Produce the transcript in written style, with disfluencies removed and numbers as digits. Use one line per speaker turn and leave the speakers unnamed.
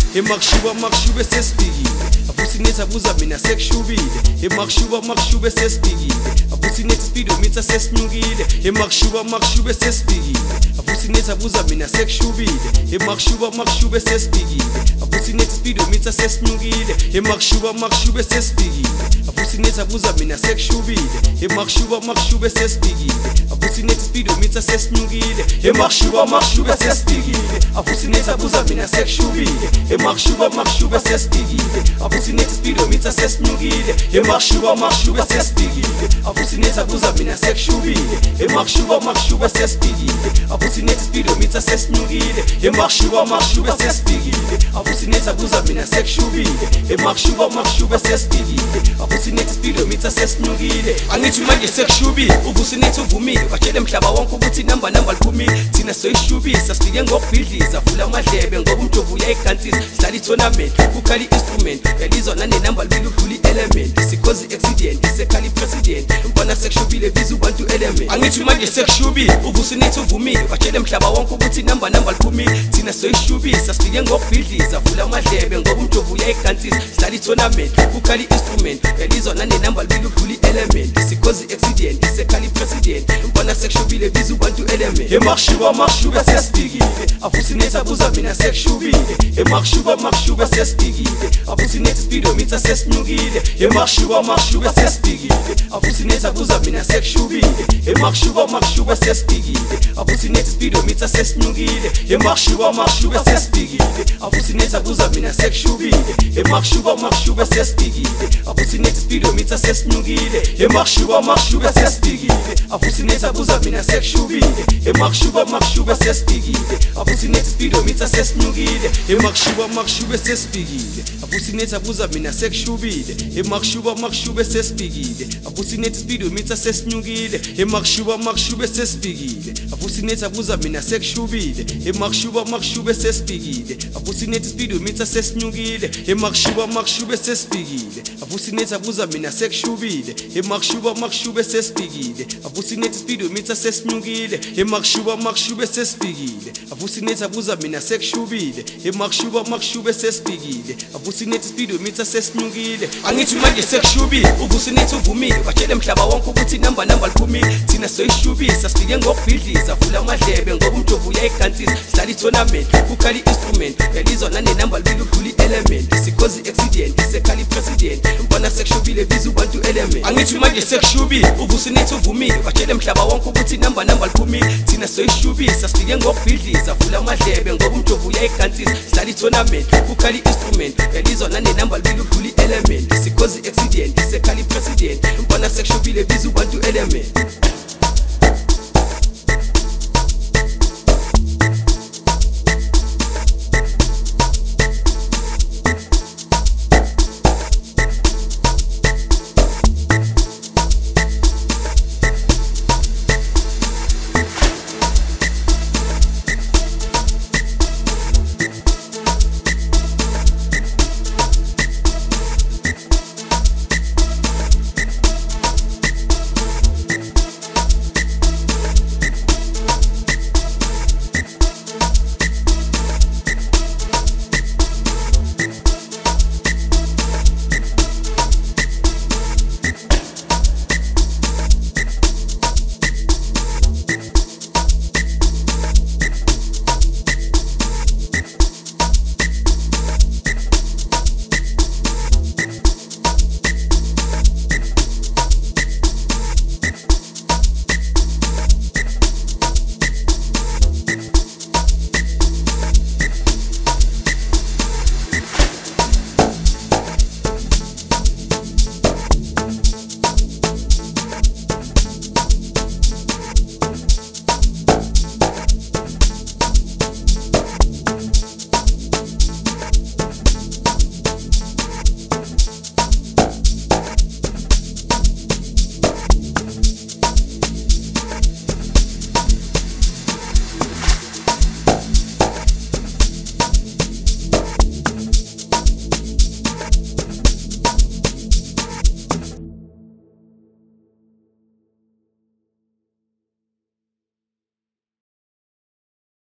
Makushuba sesibhikile afusinethi abuza mina sekushubile Makushuba sesibhikile afusinethi speedometer sesinyukile Makushuba sesibhikile afusinethi abuza mina sekushubile Makushuba sesibhikile afusinethi speedometer sesinyukile Makushuba sesibhikile afusinethi abuza mina sekushubile Makushuba sesibhikile afusinethi speedometer sesinyukile Makushuba sesibhikile afusinethi abuza mina sekushubile Makushuba sesibhikile afusinethi speedometer sesinyukile Makushuba sesibhikile afusinethi abuza mina sekushubile Makushuba sesibhikile afusinethi speedometer sesinyukile Makushuba sesibhikile afusinethi abuza mina sekushubile Makushuba sesibhikile afusinethi speedometer sesinyukile angithi manje sekushubile ubusinethi uvumile batshele mhlaba wonke ukuthi namba liphumile thina soyishubisa sifike ngokubhidliza vula amadlebe ngoba umjovu uyayikhansisa sidlala i-tournament kukhali i-instrument yalizwa nanenamba libili udlula i-element sikhozi i-accident isekhali president mbona sekushubile biza ubantu element angithi manje sekushubile ubusinethi uvumile batshele mhlaba wonke ukuthi namba liphumile thina soyishubisa sifike ngokubhidliza vula amadlebe ngoba umjovu uyayikhansisa sidlala i-tournament kukhali i-instrument yalizwa nanenamba libili udlula i-element sikhozi i-accident isekhali president mbona sekushubile biza ubantu element Makushuba sesibhikile afusinethi abuza mina sekushubile Makushuba sesibhikile afusinethi speedometer sesinyukile Makushuba sesibhikile afusinethi abuza mina sekushubile Makushuba sesibhikile afusinethi speedometer sesinyukile Makushuba sesibhikile afusinethi abuza mina sekushubile Makushuba sesibhikile afusinethi speedometer sesinyukile Makushuba sesibhikile afusinethi abuza mina sekushubile Makushuba sesibhikile afusinethi speedometer sesinyukile Makushuba sesibhikile afusinethi abuza mina sekushubile Makushuba sesibhikile afusinethi speedometer sesinyukile Makushuba sesibhikile afusinethi abuza mina sekushubile Makushuba sesibhikile afusinethi speedometer sesinyukile Makushuba sesibhikile afusinethi abuza mina sekushubile Makushuba sesibhikile afusinethi speedometer sesinyukile Makushuba sesibhikile afusinethi abuza mina sekushubile Makushuba sesibhikile afusinethi speedometer sesinyukile angithi manje sekushubile ubusinethi uvumile batshele mhlaba wonke ukuthi namba liphumile thina soyishubisa sifike ngokubhidliza vula amadlebe ngoba umjovu uyayikhansisa sidlala i-tournament kukhali i-instrument yalizwa nanenamba libili udlula i-element sikhozi i-accident isekhali president mbona sekushubile biza ubantu element angithi manje sekushubile ubusinethi uvumile batshele mhlaba wonke ukuthi namba liphumile thina soyishubisa sifike ngokubhidliza vula amadlebe ngoba umjovu uyayikhansisa sidlala i-tournament kukhali i-instrument yalizwa nanenamba libili udlula i-element sikhozi i-accident isekhali president mbona sekushubile biza ubantu element